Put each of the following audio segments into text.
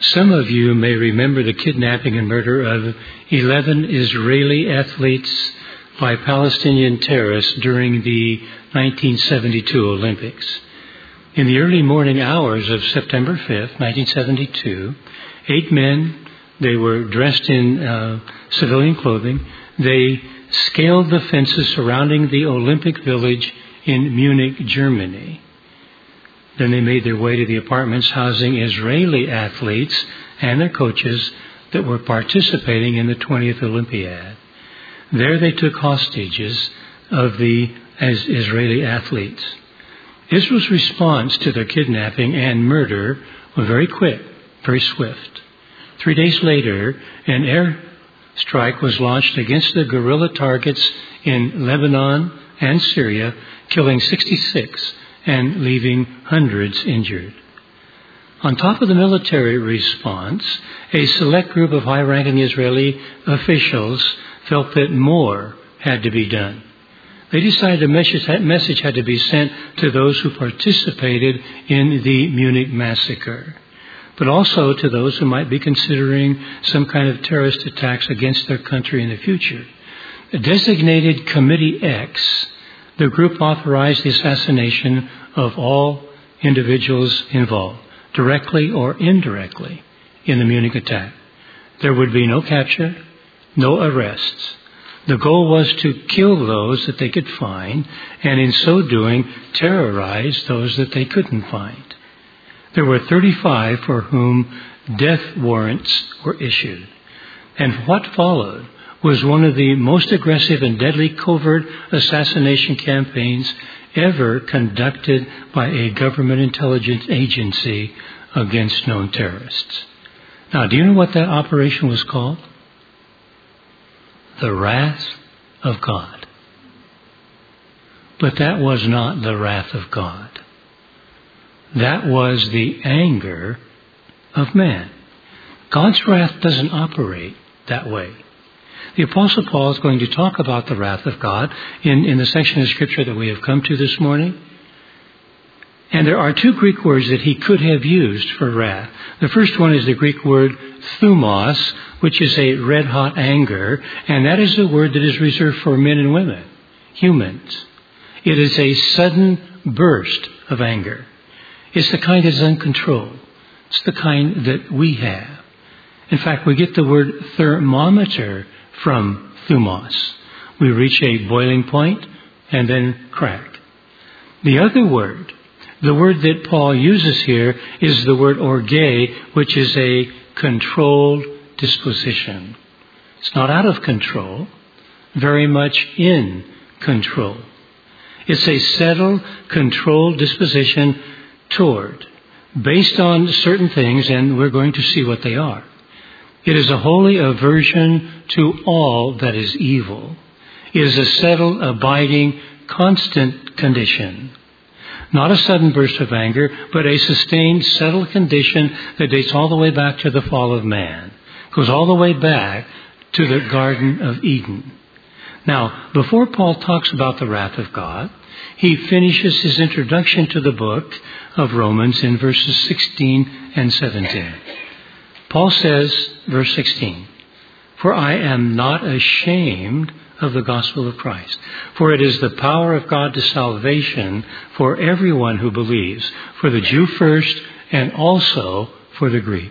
Some of you may remember the kidnapping and murder of 11 Israeli athletes by Palestinian terrorists during the 1972 Olympics. In the early morning hours of September 5th, 1972, 8 men, they were dressed in civilian clothing, they scaled the fences surrounding the Olympic Village in Munich, Germany. Then they made their way to the apartments housing Israeli athletes and their coaches that were participating in the 20th Olympiad. There they took hostages of the Israeli athletes. Israel's response to their kidnapping and murder was very quick, very swift. 3 days later, an air strike was launched against the guerrilla targets in Lebanon and Syria, killing 66 and leaving hundreds injured. On top of the military response, a select group of high-ranking Israeli officials felt that more had to be done. They decided a message had to be sent to those who participated in the Munich massacre, but also to those who might be considering some kind of terrorist attacks against their country in the future. Designated Committee X, the group authorized the assassination of all individuals involved, directly or indirectly, in the Munich attack. There would be no capture, no arrests. The goal was to kill those that they could find, and in so doing, terrorize those that they couldn't find. There were 35 for whom death warrants were issued. And what followed was one of the most aggressive and deadly covert assassination campaigns ever conducted by a government intelligence agency against known terrorists. Now, do you know what that operation was called? The wrath of God. But that was not the wrath of God. That was the anger of man. God's wrath doesn't operate that way. The Apostle Paul is going to talk about the wrath of God in the section of Scripture that we have come to this morning. And there are 2 Greek words that he could have used for wrath. The first one is the Greek word thumos, which is a red-hot anger, and that is a word that is reserved for men and women, humans. It is a sudden burst of anger. It's the kind that's uncontrolled. It's the kind that we have. In fact, we get the word thermometer from thumos. We reach a boiling point and then crack. The other word, the word that Paul uses here, is the word orge, which is a controlled disposition. It's not out of control, very much in control. It's a settled, controlled disposition toward, based on certain things, and we're going to see what they are. It is a holy aversion to all that is evil. It is a settled, abiding, constant condition. Not a sudden burst of anger, but a sustained, settled condition that dates all the way back to the fall of man. Goes all the way back to the Garden of Eden. Now, before Paul talks about the wrath of God, he finishes his introduction to the book of Romans in verses 16 and 17. Paul says, verse 16, "For I am not ashamed of the gospel of Christ, for it is the power of God to salvation for everyone who believes, for the Jew first and also for the Greek."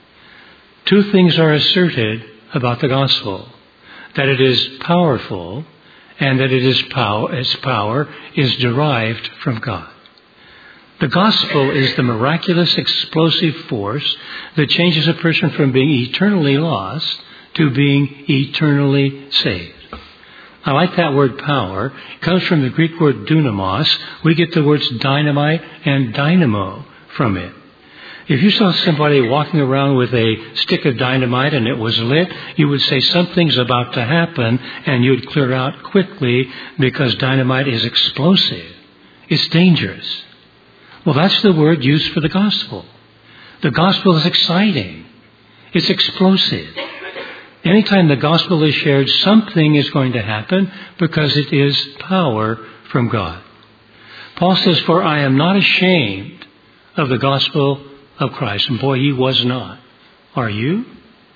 2 things are asserted about the gospel: that it is powerful and that its power is derived from God. The gospel is the miraculous, explosive force that changes a person from being eternally lost to being eternally saved. I like that word power. It comes from the Greek word dunamos. We get the words dynamite and dynamo from it. If you saw somebody walking around with a stick of dynamite and it was lit, you would say something's about to happen, and you'd clear out quickly because dynamite is explosive. It's dangerous. Well, that's the word used for the gospel. The gospel is exciting. It's explosive. Anytime the gospel is shared, something is going to happen because it is power from God. Paul says, "For I am not ashamed of the gospel of Christ." And boy, he was not. Are you?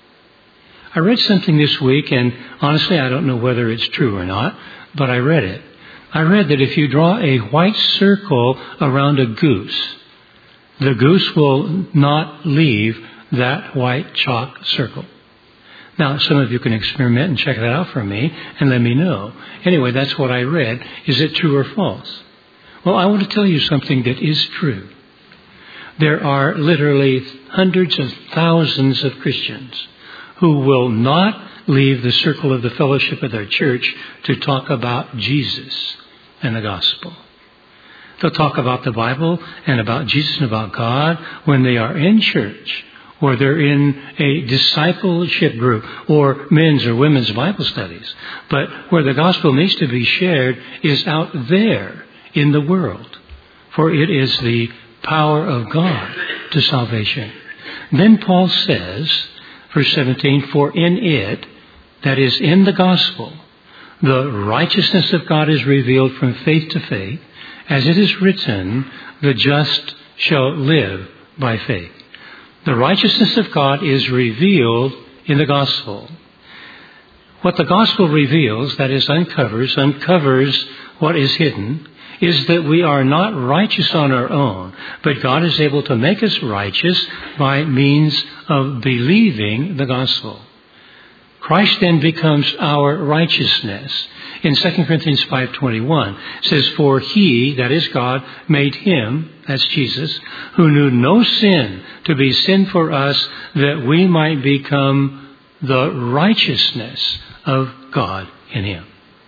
I read something this week, and honestly, I don't know whether it's true or not, but I read it. I read that if you draw a white circle around a goose, the goose will not leave that white chalk circle. Now, some of you can experiment and check that out for me and let me know. Anyway, that's what I read. Is it true or false? Well, I want to tell you something that is true. There are literally hundreds of thousands of Christians who will not leave the circle of the fellowship of their church to talk about Jesus and the gospel. They'll talk about the Bible and about Jesus and about God when they are in church, or they're in a discipleship group, or men's or women's Bible studies. But where the gospel needs to be shared is out there in the world, for it is the power of God to salvation. Then Paul says, verse 17, for in it, that is in the gospel, the righteousness of God is revealed from faith to faith, as it is written, the just shall live by faith. The righteousness of God is revealed in the gospel. What the gospel reveals, that is, uncovers what is hidden, is that we are not righteous on our own, but God is able to make us righteous by means of believing the gospel. Christ then becomes our righteousness. In 2 Corinthians 5:21, it says, for he, that is God, made him, that's Jesus, who knew no sin, to be sin for us, that we might become the righteousness of God in him.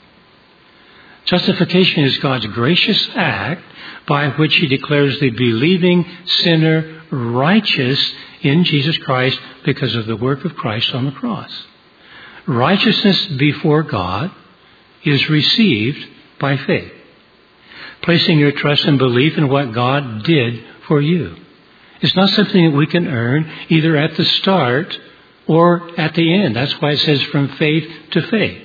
Justification is God's gracious act by which he declares the believing sinner righteous in Jesus Christ because of the work of Christ on the cross. Righteousness before God is received by faith, placing your trust and belief in what God did for you. It's not something that we can earn either at the start or at the end. That's why it says from faith to faith.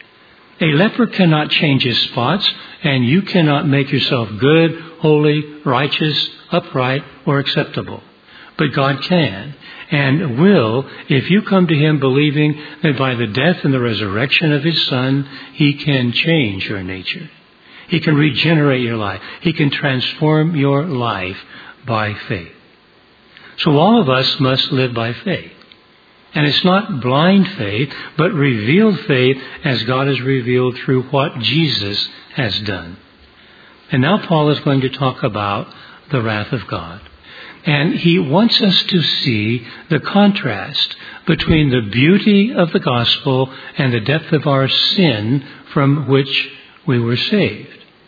A leper cannot change his spots, and you cannot make yourself good, holy, righteous, upright, or acceptable. But God can and will if you come to him believing that by the death and the resurrection of his Son, he can change your nature. He can regenerate your life. He can transform your life by faith. So all of us must live by faith. And it's not blind faith, but revealed faith as God has revealed through what Jesus has done. And now Paul is going to talk about the wrath of God. And he wants us to see the contrast between the beauty of the gospel and the depth of our sin from which we were saved.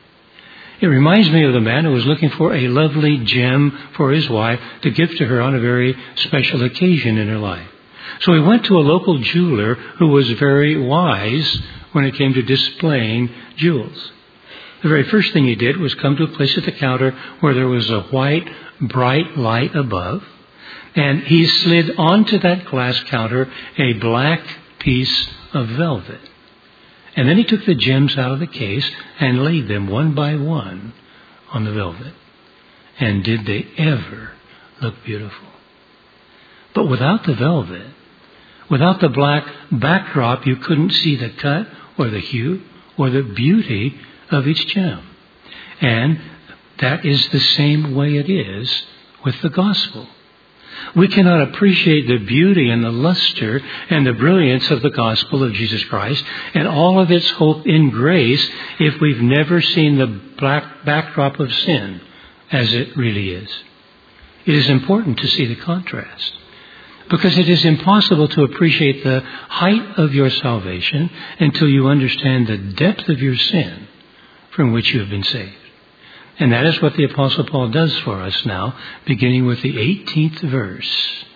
It reminds me of the man who was looking for a lovely gem for his wife to give to her on a very special occasion in her life. So he went to a local jeweler who was very wise when it came to displaying jewels. The very first thing he did was come to a place at the counter where there was a white, bright light above, and he slid onto that glass counter a black piece of velvet. And then he took the gems out of the case and laid them one by one on the velvet. And did they ever look beautiful? But without the velvet, without the black backdrop, you couldn't see the cut or the hue or the beauty of each gem. And that is the same way it is with the gospel. We cannot appreciate the beauty and the luster and the brilliance of the gospel of Jesus Christ and all of its hope in grace if we've never seen the black backdrop of sin as it really is. It is important to see the contrast, because it is impossible to appreciate the height of your salvation until you understand the depth of your sin from which you have been saved. And that is what the Apostle Paul does for us now, beginning with the 18th verse.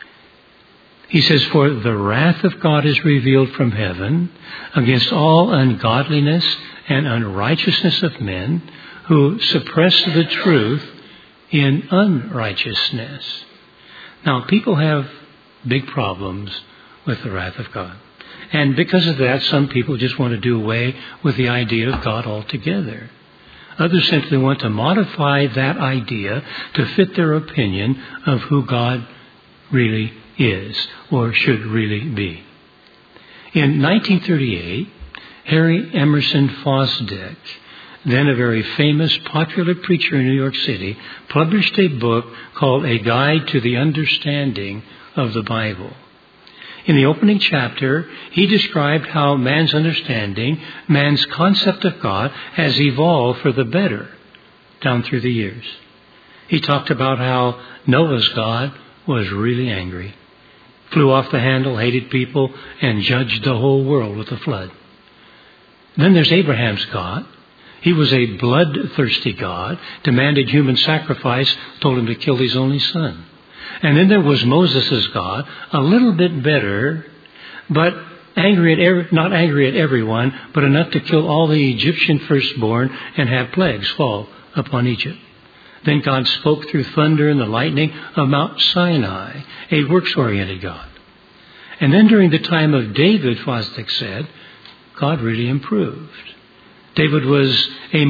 He says, for the wrath of God is revealed from heaven against all ungodliness and unrighteousness of men who suppress the truth in unrighteousness. Now, people have big problems with the wrath of God. And because of that, some people just want to do away with the idea of God altogether. Others simply want to modify that idea to fit their opinion of who God really is or should really be. In 1938, Harry Emerson Fosdick, then a very famous, popular preacher in New York City, published a book called A Guide to the Understanding of the Bible. In the opening chapter, he described how man's understanding, man's concept of God, has evolved for the better down through the years. He talked about how Noah's God was really angry, flew off the handle, hated people, and judged the whole world with a flood. Then there's Abraham's God. He was a bloodthirsty God, demanded human sacrifice, told him to kill his only son. And then there was Moses' God, a little bit better, but not angry at everyone, but enough to kill all the Egyptian firstborn and have plagues fall upon Egypt. Then God spoke through thunder and the lightning of Mount Sinai, a works-oriented God. And then during the time of David, Fosdick said, God really improved. David was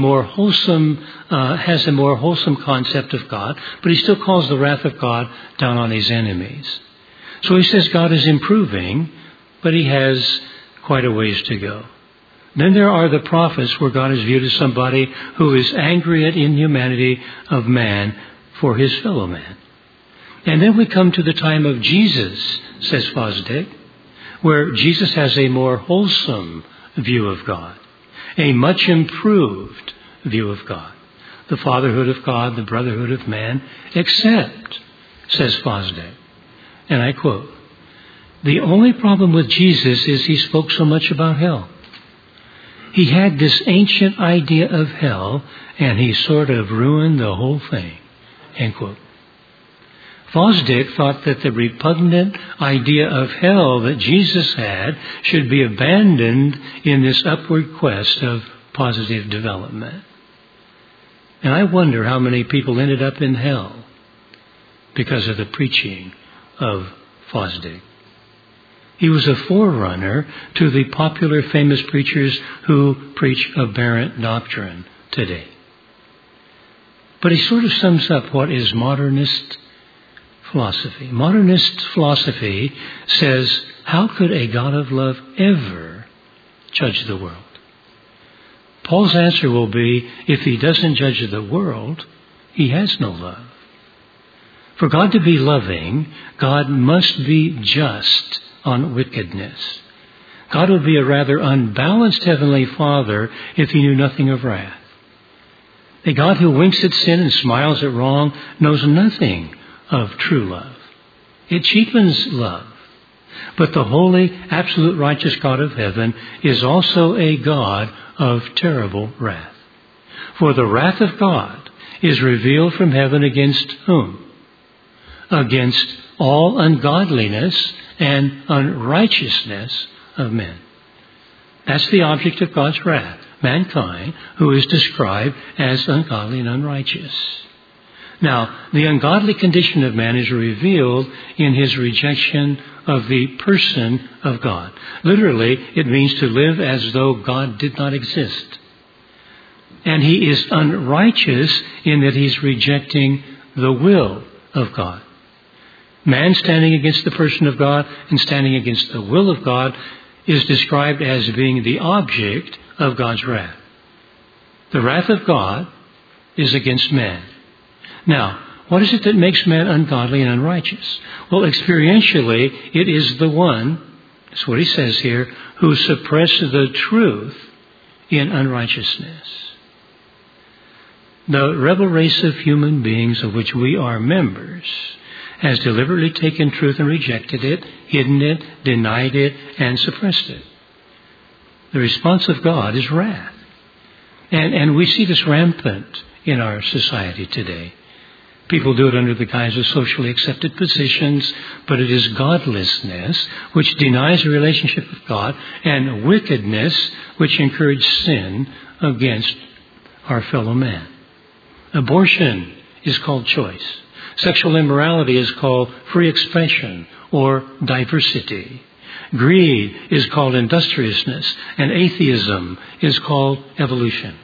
has a more wholesome concept of God, but he still calls the wrath of God down on his enemies. So he says God is improving, but he has quite a ways to go. Then there are the prophets, where God is viewed as somebody who is angry at inhumanity of man for his fellow man. And then we come to the time of Jesus, says Fosdick, where Jesus has a more wholesome view of God, a much improved view of God, the fatherhood of God, the brotherhood of man, except, says Fosdick, and I quote, the only problem with Jesus is he spoke so much about hell. He had this ancient idea of hell, and he sort of ruined the whole thing, end quote. Fosdick thought that the repugnant idea of hell that Jesus had should be abandoned in this upward quest of positive development. And I wonder how many people ended up in hell because of the preaching of Fosdick. He was a forerunner to the popular famous preachers who preach aberrant doctrine today. But he sort of sums up what is modernist philosophy. Modernist philosophy says, how could a God of love ever judge the world? Paul's answer will be, if he doesn't judge the world, he has no love. For God to be loving, God must be just on wickedness. God would be a rather unbalanced Heavenly Father if he knew nothing of wrath. A God who winks at sin and smiles at wrong knows nothing of true love. It cheapens love. But the holy, absolute righteous God of heaven is also a God of terrible wrath. For the wrath of God is revealed from heaven against whom? Against all ungodliness and unrighteousness of men. That's the object of God's wrath, mankind, who is described as ungodly and unrighteous. Now, the ungodly condition of man is revealed in his rejection of the person of God. Literally, it means to live as though God did not exist. And he is unrighteous in that he's rejecting the will of God. Man standing against the person of God and standing against the will of God is described as being the object of God's wrath. The wrath of God is against man. Now, what is it that makes man ungodly and unrighteous? Well, experientially, it is the one, that's what he says here, who suppresses the truth in unrighteousness. The rebel race of human beings of which we are members has deliberately taken truth and rejected it, hidden it, denied it, and suppressed it. The response of God is wrath. And we see this rampant in our society today. People do it under the guise of socially accepted positions, but it is godlessness which denies a relationship with God, and wickedness which encourages sin against our fellow man. Abortion is called choice. Sexual immorality is called free expression or diversity. Greed is called industriousness, and atheism is called evolution.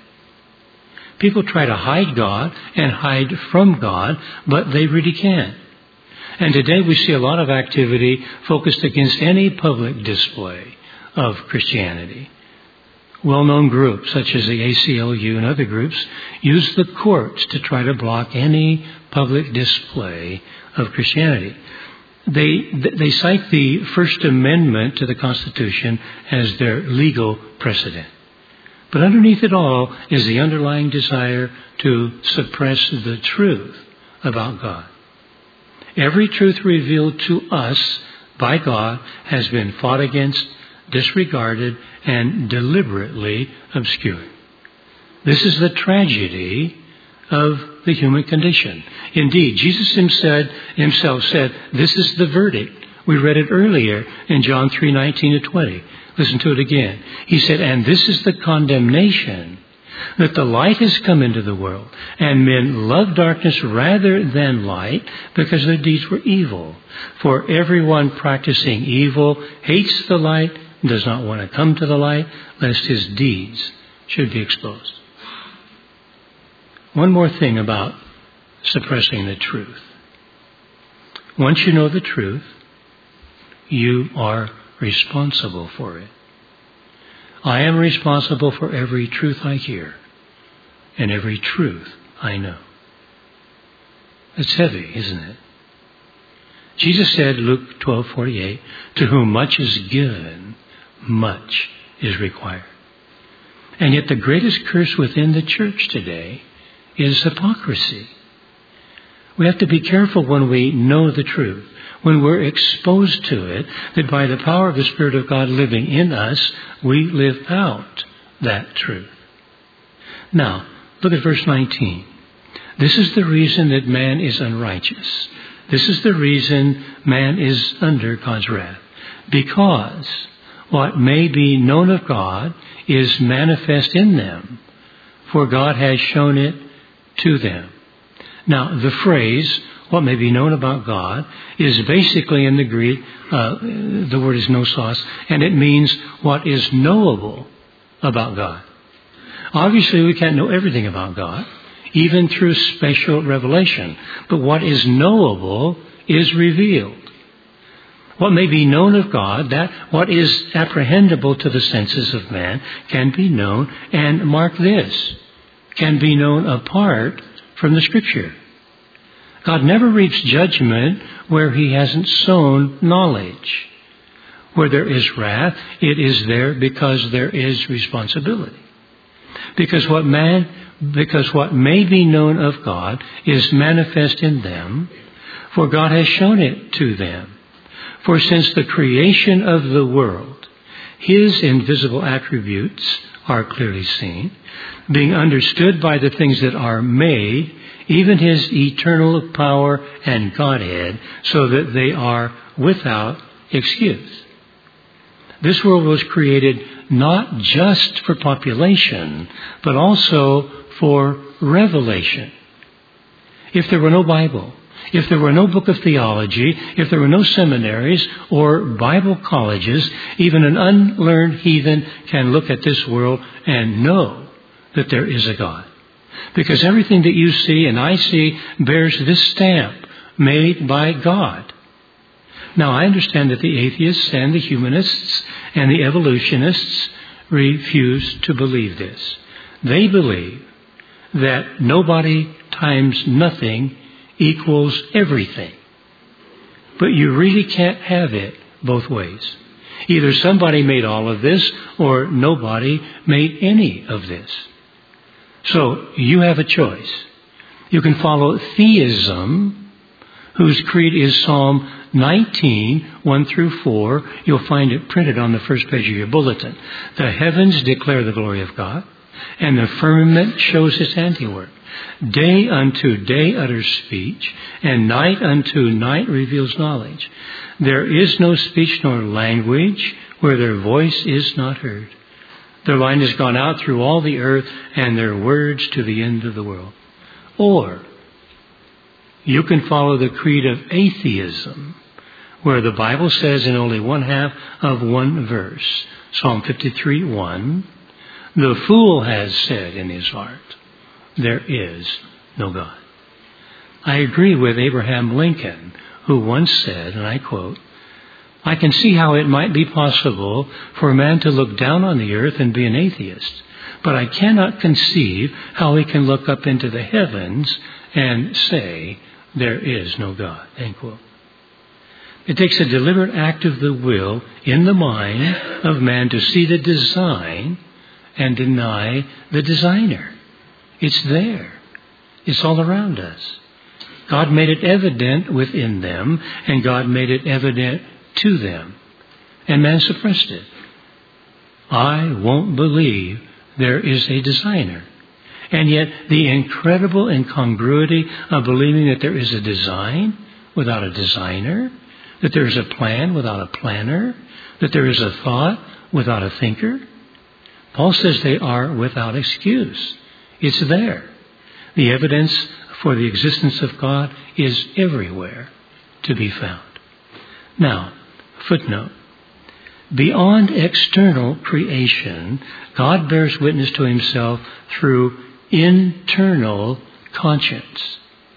People try to hide God and hide from God, but they really can't. And today we see a lot of activity focused against any public display of Christianity. Well-known groups such as the ACLU and other groups use the courts to try to block any public display of Christianity. They cite the First Amendment to the Constitution as their legal precedent. But underneath it all is the underlying desire to suppress the truth about God. Every truth revealed to us by God has been fought against, disregarded, and deliberately obscured. This is the tragedy of the human condition. Indeed, Jesus himself said, this is the verdict. We read it earlier in John 3:19-20. Listen to it again. He said, and this is the condemnation, that the light has come into the world, and men love darkness rather than light, because their deeds were evil. For everyone practicing evil hates the light, and does not want to come to the light, lest his deeds should be exposed. One more thing about suppressing the truth. Once you know the truth, you are responsible for it. I am responsible for every truth I hear and every truth I know. It's heavy, isn't it? Jesus said, Luke 12:48, to whom much is given, much is required. And yet the greatest curse within the church today is hypocrisy. We have to be careful when we know the truth, when we're exposed to it, that by the power of the Spirit of God living in us, we live out that truth. Now, look at verse 19. This is the reason that man is unrighteous. This is the reason man is under God's wrath. Because what may be known of God is manifest in them, for God has shown it to them. Now, the phrase, what may be known about God, is basically in the Greek, the word is nosos, and it means what is knowable about God. Obviously, we can't know everything about God, even through special revelation. But what is knowable is revealed. What may be known of God, that what is apprehendable to the senses of man, can be known, and mark this, can be known apart from the Scripture. God never reaps judgment where He hasn't sown knowledge. Where there is wrath, it is there because there is responsibility. Because what may be known of God is manifest in them, for God has shown it to them. For since the creation of the world, His invisible attributes are clearly seen, being understood by the things that are made, even His eternal power and Godhead, so that they are without excuse. This world was created not just for population, but also for revelation. If there were no Bible, if there were no book of theology, if there were no seminaries or Bible colleges, even an unlearned heathen can look at this world and know that there is a God. Because everything that you see and I see bears this stamp, made by God. Now, I understand that the atheists and the humanists and the evolutionists refuse to believe this. They believe that nobody times nothing equals everything. But you really can't have it both ways. Either somebody made all of this or nobody made any of this. So you have a choice. You can follow theism, whose creed is Psalm 19, 1 through 4. You'll find it printed on the first page of your bulletin. The heavens declare the glory of God, and the firmament shows His handiwork. Day unto day utters speech, and night unto night reveals knowledge. There is no speech nor language where their voice is not heard. Their line has gone out through all the earth, and their words to the end of the world. Or you can follow the creed of atheism, where the Bible says in only one half of one verse, Psalm 53:1, the fool has said in his heart, there is no God. I agree with Abraham Lincoln who once said, and I quote, "I can see how it might be possible for a man to look down on the earth and be an atheist, but I cannot conceive how he can look up into the heavens and say, there is no God." End quote. It takes a deliberate act of the will in the mind of man to see the design and deny the designer. It's there. It's all around us. God made it evident within them, and God made it evident to them. And man suppressed it. I won't believe there is a designer. And yet the incredible incongruity of believing that there is a design without a designer, that there is a plan without a planner, that there is a thought without a thinker. Paul says they are without excuse. It's there. The evidence for the existence of God is everywhere to be found. Now, footnote. Beyond external creation, God bears witness to himself through internal conscience.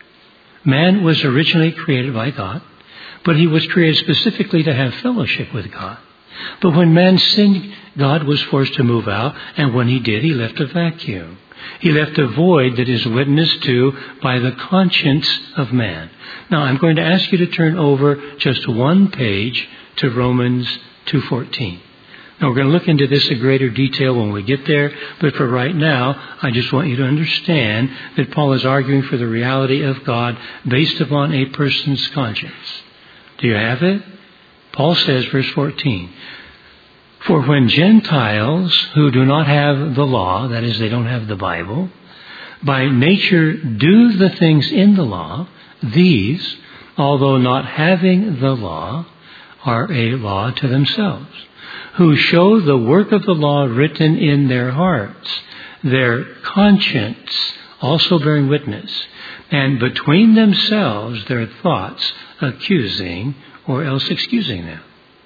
Man was originally created by God, but he was created specifically to have fellowship with God. But when man sinned, God was forced to move out, and when he did, he left a vacuum. He left a void that is witnessed to by the conscience of man. Now, I'm going to ask you to turn over just one page to Romans 2:14. Now, we're going to look into this in greater detail when we get there, but for right now, I just want you to understand that Paul is arguing for the reality of God based upon a person's conscience. Do you have it? Paul says, verse 14, "For when Gentiles who do not have the law," that is, they don't have the Bible, "by nature do the things in the law, these, although not having the law, are a law to themselves, who show the work of the law written in their hearts, their conscience also bearing witness, and between themselves their thoughts accusing or else excusing them."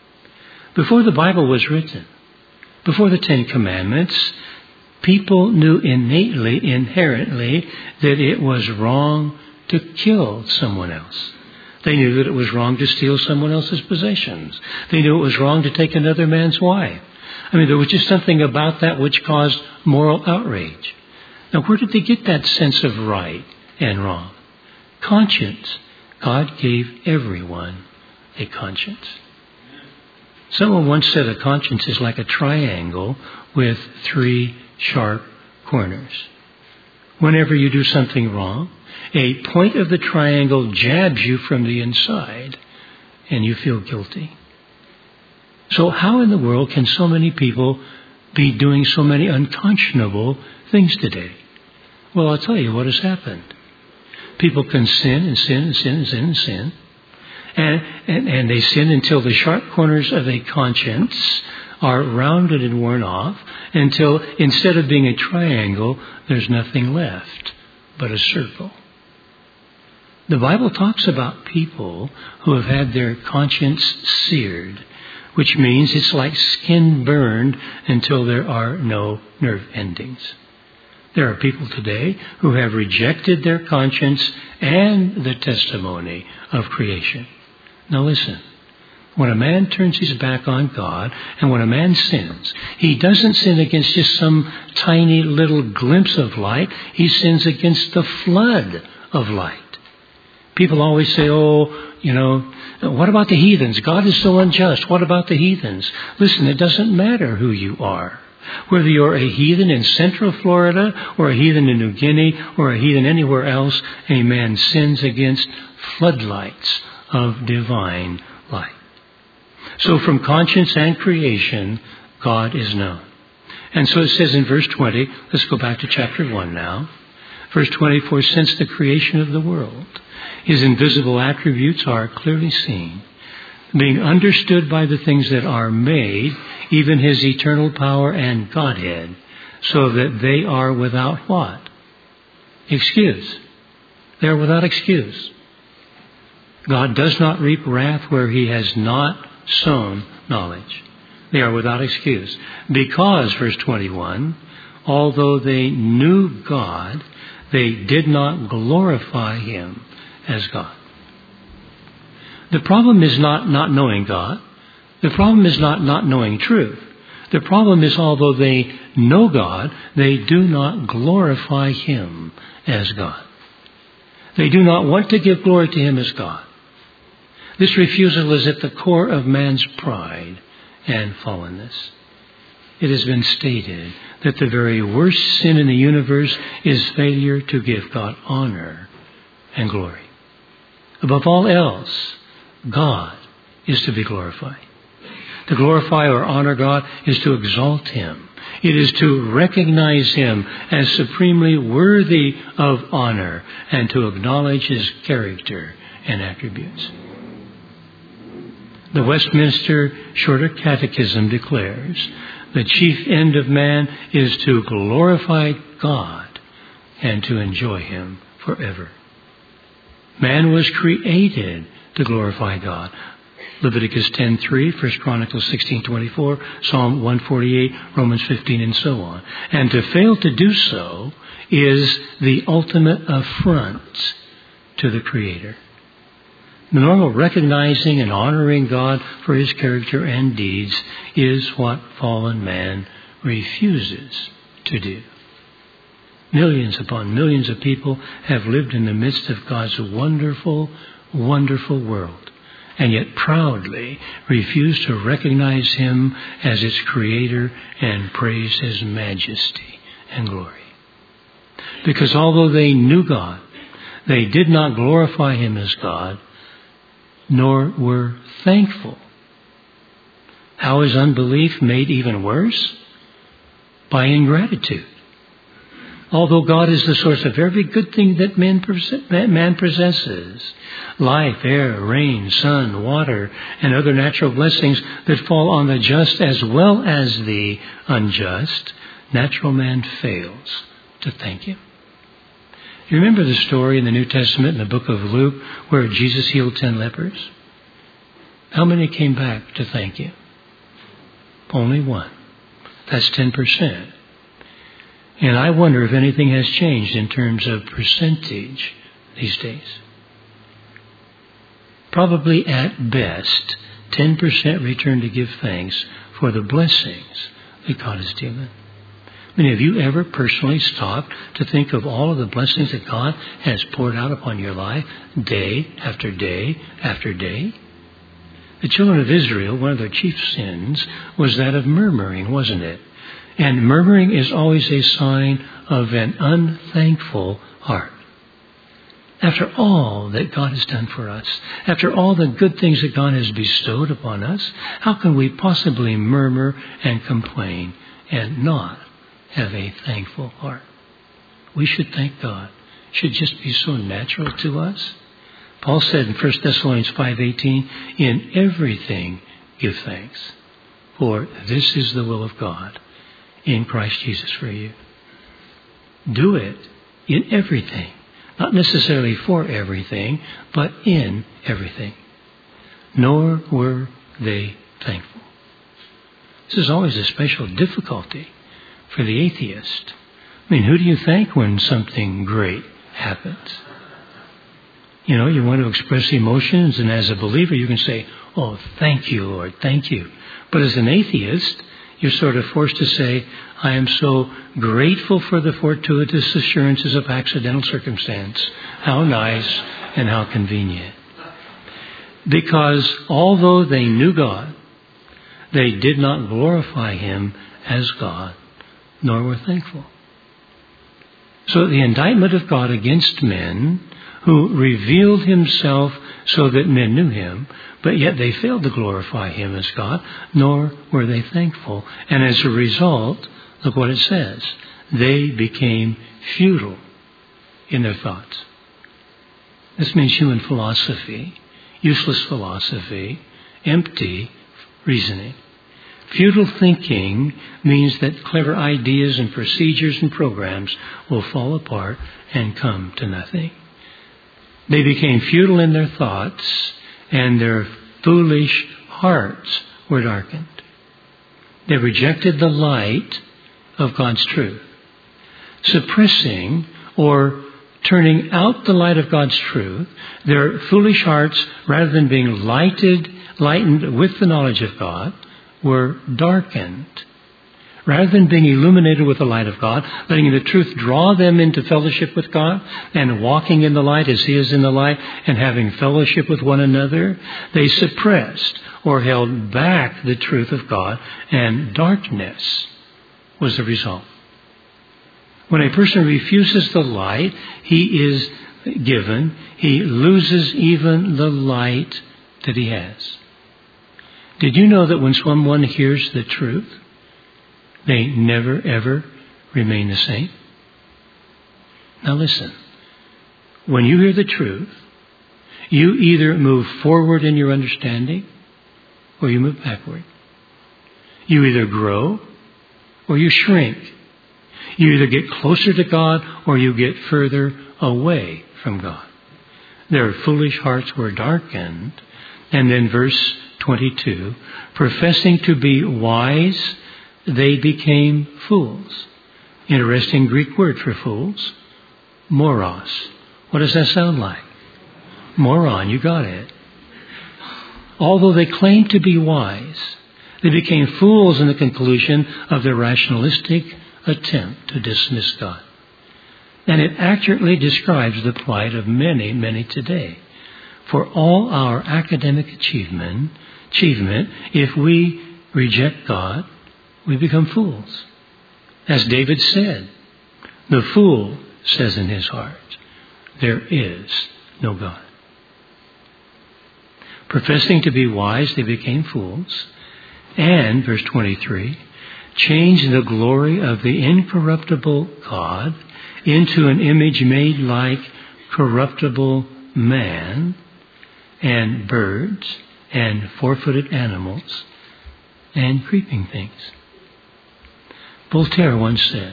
Before the Bible was written, before the Ten Commandments, people knew innately, inherently, that it was wrong to kill someone else. They knew that it was wrong to steal someone else's possessions. They knew it was wrong to take another man's wife. I mean, there was just something about that which caused moral outrage. Now, where did they get that sense of right and wrong? Conscience. God gave everyone a conscience. Someone once said a conscience is like a triangle with 3 sharp corners. Whenever you do something wrong, a point of the triangle jabs you from the inside, and you feel guilty. So how in the world can so many people be doing so many unconscionable things today? Well, I'll tell you what has happened. People can sin and sin and sin and sin and sin. And they sin until the sharp corners of a conscience are rounded and worn off, until instead of being a triangle, there's nothing left but a circle. The Bible talks about people who have had their conscience seared, which means it's like skin burned until there are no nerve endings. There are people today who have rejected their conscience and the testimony of creation. Now listen, when a man turns his back on God and when a man sins, he doesn't sin against just some tiny little glimpse of light. He sins against the flood of light. People always say, what about the heathens? God is so unjust. What about the heathens? Listen, it doesn't matter who you are. Whether you're a heathen in Central Florida or a heathen in New Guinea or a heathen anywhere else, a man sins against floodlights of divine light. So from conscience and creation, God is known. And so it says in verse 20, let's go back to chapter 1 now. Verse 24, "Since the creation of the world, his invisible attributes are clearly seen, being understood by the things that are made, even his eternal power and Godhead, so that they are without" what? Excuse. They are without excuse. God does not reap wrath where he has not sown knowledge. They are without excuse. Because, verse 21, although they knew God, they did not glorify him as God. The problem is not knowing God. The problem is not knowing truth. The problem is, although they know God, they do not glorify Him as God. They do not want to give glory to Him as God. This refusal is at the core of man's pride and fallenness. It has been stated that the very worst sin in the universe is failure to give God honor and glory. Above all else, God is to be glorified. To glorify or honor God is to exalt Him. It is to recognize Him as supremely worthy of honor and to acknowledge His character and attributes. The Westminster Shorter Catechism declares the chief end of man is to glorify God and to enjoy Him forever. Man was created to glorify God. Leviticus 10:3, 1 Chronicles 16:24, Psalm 148, Romans 15, and so on. And to fail to do so is the ultimate affront to the Creator. The normal recognizing and honoring God for His character and deeds is what fallen man refuses to do. Millions upon millions of people have lived in the midst of God's wonderful, wonderful world, and yet proudly refuse to recognize Him as its Creator and praise His majesty and glory. Because although they knew God, they did not glorify Him as God, nor were thankful. How is unbelief made even worse? By ingratitude. Although God is the source of every good thing that man possesses, life, air, rain, sun, water, and other natural blessings that fall on the just as well as the unjust, natural man fails to thank Him. You remember the story in the New Testament in the book of Luke where Jesus healed 10 lepers? How many came back to thank Him? Only one. That's 10%. And I wonder if anything has changed in terms of percentage these days. Probably at best, 10% return to give thanks for the blessings that God has given. I mean, have you ever personally stopped to think of all of the blessings that God has poured out upon your life day after day after day? The children of Israel, one of their chief sins was that of murmuring, wasn't it? And murmuring is always a sign of an unthankful heart. After all that God has done for us, after all the good things that God has bestowed upon us, how can we possibly murmur and complain and not have a thankful heart? We should thank God. It should just be so natural to us. Paul said in 1 Thessalonians 5:18, in everything give thanks, for this is the will of God in Christ Jesus for you. Do it in everything. Not necessarily for everything, but in everything. Nor were they thankful. This is always a special difficulty for the atheist. I mean, who do you thank when something great happens? You know, you want to express emotions, and as a believer you can say, oh, thank you, Lord, thank you. But as an atheist, you're sort of forced to say, I am so grateful for the fortuitous assurances of accidental circumstance. How nice and how convenient. Because although they knew God, they did not glorify Him as God, nor were thankful. So the indictment of God against men who revealed Himself so that men knew Him, but yet they failed to glorify Him as God, nor were they thankful. And as a result, look what it says. They became futile in their thoughts. This means human philosophy, useless philosophy, empty reasoning. Futile thinking means that clever ideas and procedures and programs will fall apart and come to nothing. They became futile in their thoughts, and their foolish hearts were darkened. They rejected the light of God's truth, suppressing or turning out the light of God's truth, their foolish hearts, rather than being lightened with the knowledge of God, were darkened. Rather than being illuminated with the light of God, letting the truth draw them into fellowship with God and walking in the light as He is in the light and having fellowship with one another, they suppressed or held back the truth of God, and darkness was the result. When a person refuses the light he is given, he loses even the light that he has. Did you know that when someone hears the truth, they never, ever remain the same? Now listen. When you hear the truth, you either move forward in your understanding or you move backward. You either grow or you shrink. You either get closer to God or you get further away from God. Their foolish hearts were darkened. And then verse 22, professing to be wise, they became fools. Interesting Greek word for fools. Moros. What does that sound like? Moron, you got it. Although they claimed to be wise, they became fools in the conclusion of their rationalistic attempt to dismiss God. And it accurately describes the plight of many, many today. For all our academic achievement, if we reject God, we become fools. As David said, the fool says in his heart, there is no God. Professing to be wise, they became fools. And, verse 23, changed the glory of the incorruptible God into an image made like corruptible man and birds and four-footed animals and creeping things. Voltaire once said,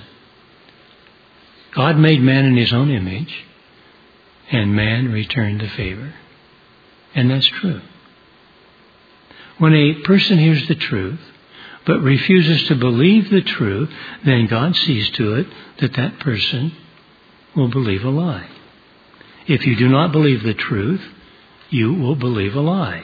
God made man in His own image, and man returned the favor. And that's true. When a person hears the truth, but refuses to believe the truth, then God sees to it that that person will believe a lie. If you do not believe the truth, you will believe a lie.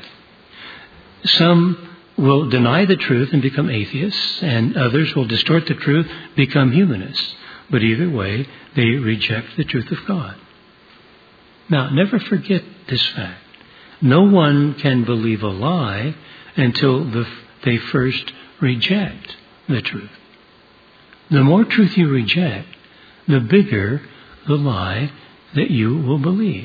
Some will deny the truth and become atheists, and others will distort the truth, become humanists. But either way, they reject the truth of God. Now, never forget this fact. No one can believe a lie until they first reject the truth. The more truth you reject, the bigger the lie that you will believe.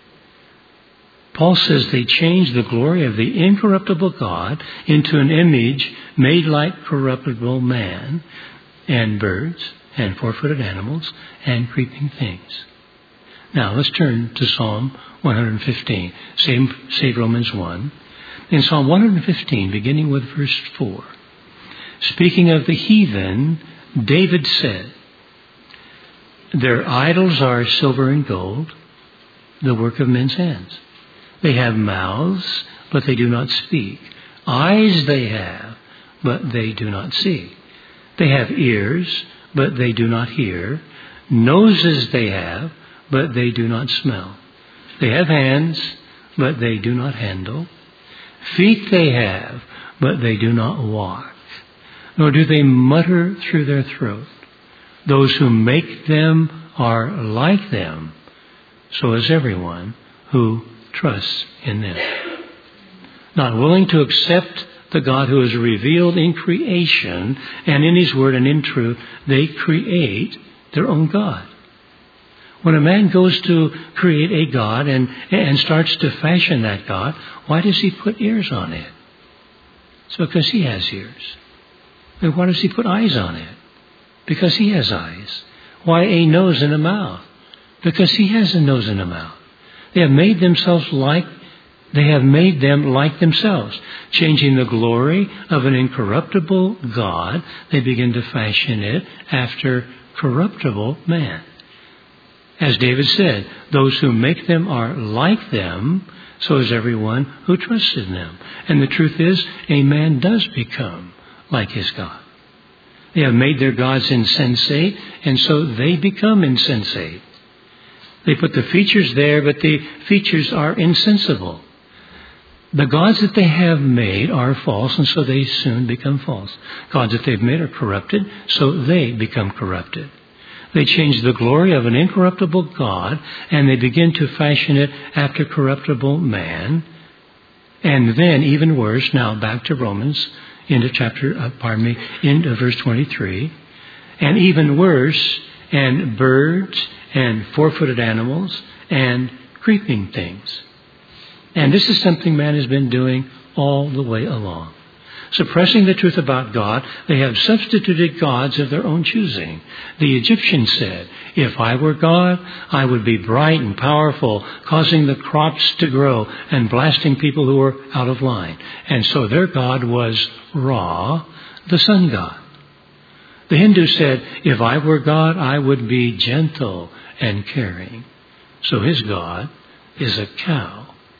Paul says they changed the glory of the incorruptible God into an image made like corruptible man and birds and four-footed animals and creeping things. Now let's turn to Psalm 115. Save Romans 1. In Psalm 115, beginning with verse 4, speaking of the heathen, David said, their idols are silver and gold, the work of men's hands. They have mouths, but they do not speak. Eyes they have, but they do not see. They have ears, but they do not hear. Noses they have, but they do not smell. They have hands, but they do not handle. Feet they have, but they do not walk. Nor do they mutter through their throat. Those who make them are like them. So is everyone who trusts in them. Not willing to accept the God who is revealed in creation and in His Word and in truth, they create their own God. When a man goes to create a God and starts to fashion that God, why does he put ears on it? It's because he has ears. And why does he put eyes on it? Because he has eyes. Why a nose and a mouth? Because he has a nose and a mouth. They have made them like themselves. Changing the glory of an incorruptible God, they begin to fashion it after corruptible man. As David said, those who make them are like them, so is everyone who trusts in them. And the truth is, a man does become like his God. They have made their gods insensate, and so they become insensate. They put the features there, but the features are insensible. The gods that they have made are false, and so they soon become false. Gods that they've made are corrupted, so they become corrupted. They change the glory of an incorruptible God, and they begin to fashion it after corruptible man. And then, even worse, now back to Romans, into verse 23. And even worse, and birds, and four-footed animals, and creeping things. And this is something man has been doing all the way along. Suppressing the truth about God, they have substituted gods of their own choosing. The Egyptians said, if I were God, I would be bright and powerful, causing the crops to grow and blasting people who were out of line. And so their God was Ra, the sun god. The Hindu said, if I were God, I would be gentle and caring. So his God is a cow.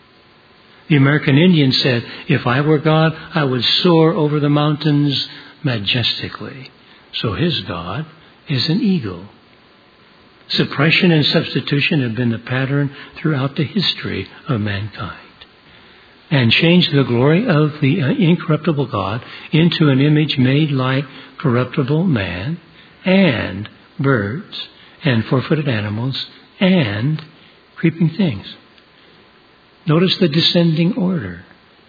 The American Indian said, if I were God, I would soar over the mountains majestically. So his God is an eagle. Suppression and substitution have been the pattern throughout the history of mankind. And changed the glory of the incorruptible God into an image made like corruptible man, and birds, and four-footed animals, and creeping things. Notice the descending order.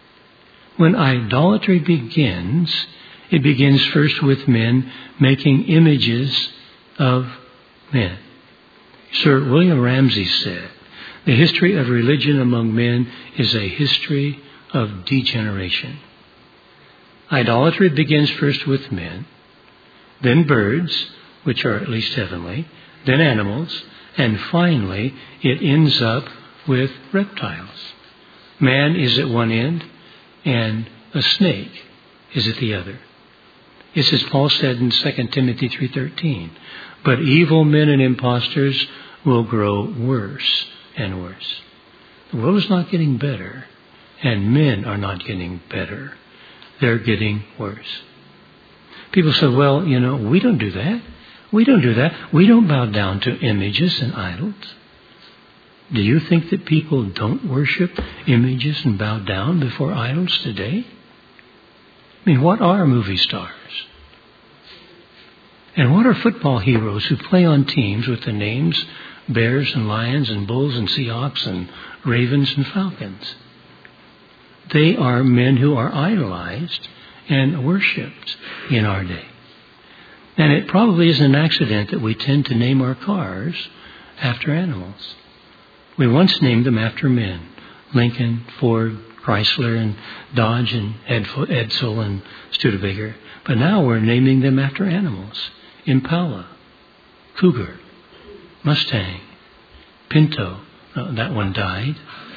When idolatry begins, it begins first with men making images of men. Sir William Ramsay said, the history of religion among men is a history of degeneration. Idolatry begins first with men, then birds, which are at least heavenly, then animals, and finally it ends up with reptiles. Man is at one end, and a snake is at the other. It's as Paul said in 2 Timothy 3:13, but evil men and impostors will grow worse and worse. The world is not getting better, and men are not getting better. They're getting worse. People say, well, we don't do that. We don't do that. We don't bow down to images and idols. Do you think that people don't worship images and bow down before idols today? I mean, what are movie stars? And what are football heroes who play on teams with the names Bears and Lions and Bulls and Seahawks and Ravens and Falcons? They are men who are idolized and worshipped in our day. And it probably isn't an accident that we tend to name our cars after animals. We once named them after men. Lincoln, Ford, Chrysler, and Dodge, and Edsel, and Studebaker. But now we're naming them after animals. Impala, Cougar, Mustang, Pinto. Oh, that one died.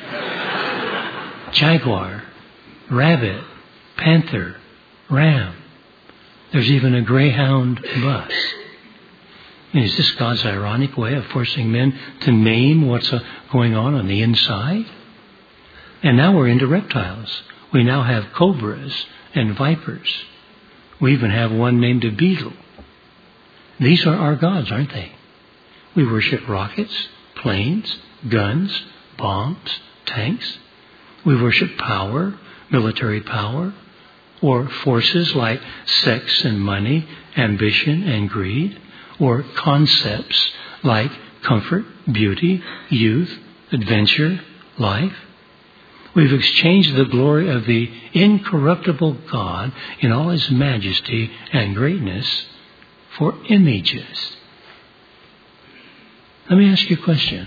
Jaguar, Rabbit, Panther, Ram. There's even a Greyhound bus. Is this God's ironic way of forcing men to name what's going on the inside? And now we're into reptiles. We now have cobras and vipers. We even have one named a beetle. These are our gods, aren't they? We worship rockets, planes, guns, bombs, tanks. We worship power, military power, or forces like sex and money, ambition and greed, or concepts like comfort, beauty, youth, adventure, life. We've exchanged the glory of the incorruptible God in all his majesty and greatness for images. Let me ask you a question.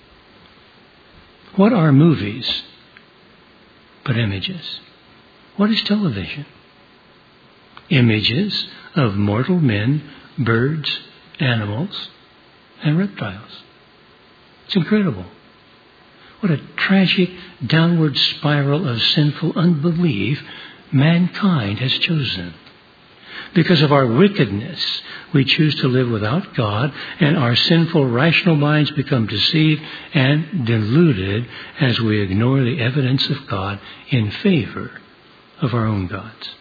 What are movies but images? What is television? Images of mortal men, birds, animals, and reptiles. It's incredible. What a tragic downward spiral of sinful unbelief mankind has chosen. Because of our wickedness, we choose to live without God, and our sinful, rational minds become deceived and deluded as we ignore the evidence of God in favor of our own gods.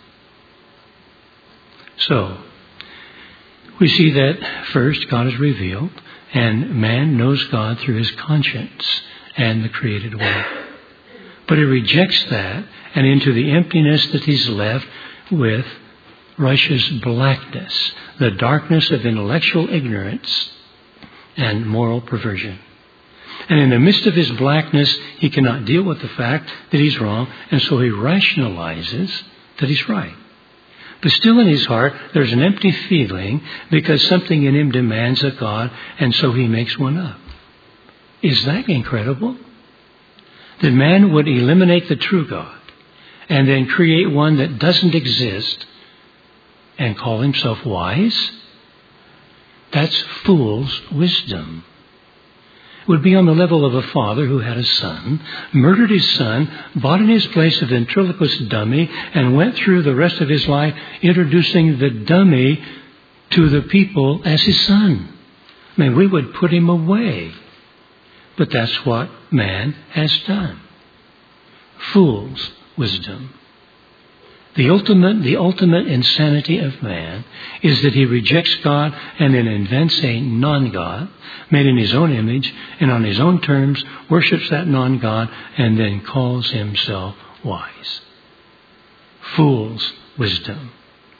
So, we see that first God is revealed, and man knows God through his conscience and the created world. But he rejects that, and into the emptiness that he's left with rushes blackness, the darkness of intellectual ignorance and moral perversion. And in the midst of his blackness, he cannot deal with the fact that he's wrong, and so he rationalizes that he's right. But still in his heart, there's an empty feeling because something in him demands a God, and so he makes one up. Is that incredible? That man would eliminate the true God and then create one that doesn't exist and call himself wise? That's fool's wisdom. It would be on the level of a father who had a son, murdered his son, bought in his place a ventriloquist dummy, and went through the rest of his life introducing the dummy to the people as his son. I mean, we would put him away. But that's what man has done. Fool's wisdom. The ultimate insanity of man is that he rejects God and then invents a non-God made in his own image and on his own terms, worships that non-God, and then calls himself wise. Fool's wisdom.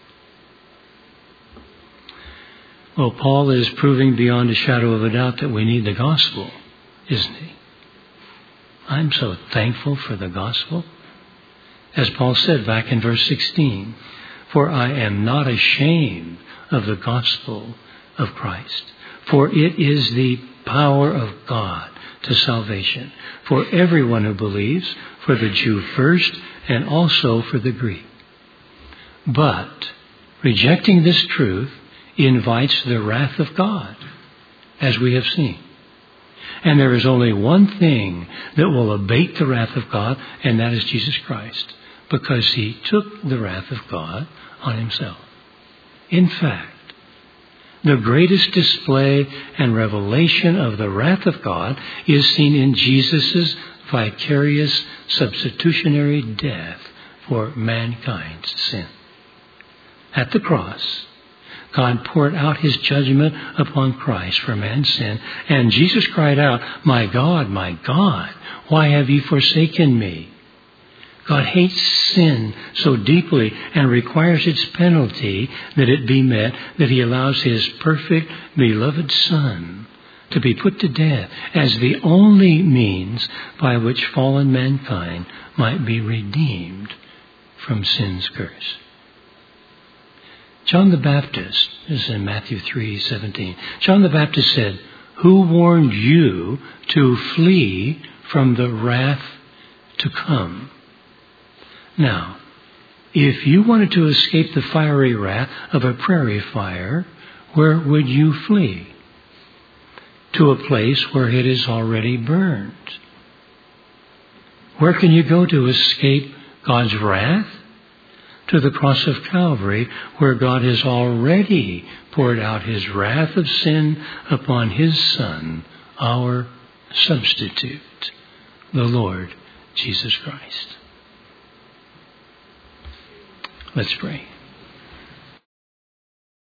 Well, Paul is proving beyond a shadow of a doubt that we need the gospel, isn't he? I'm so thankful for the gospel. As Paul said back in verse 16, for I am not ashamed of the gospel of Christ, for it is the power of God to salvation for everyone who believes, for the Jew first and also for the Greek. But rejecting this truth invites the wrath of God, as we have seen. And there is only one thing that will abate the wrath of God, and that is Jesus Christ, because he took the wrath of God on himself. In fact, the greatest display and revelation of the wrath of God is seen in Jesus' vicarious substitutionary death for mankind's sin. At the cross, God poured out his judgment upon Christ for man's sin, and Jesus cried out, my God, why have you forsaken me? God hates sin so deeply and requires its penalty that it be met, that he allows his perfect, beloved Son to be put to death as the only means by which fallen mankind might be redeemed from sin's curse. John the Baptist, this is in Matthew 3:17. John the Baptist said, who warned you to flee from the wrath to come? Now, if you wanted to escape the fiery wrath of a prairie fire, where would you flee? To a place where it is already burned. Where can you go to escape God's wrath? To the cross of Calvary, where God has already poured out his wrath of sin upon his Son, our substitute, the Lord Jesus Christ. Let's pray.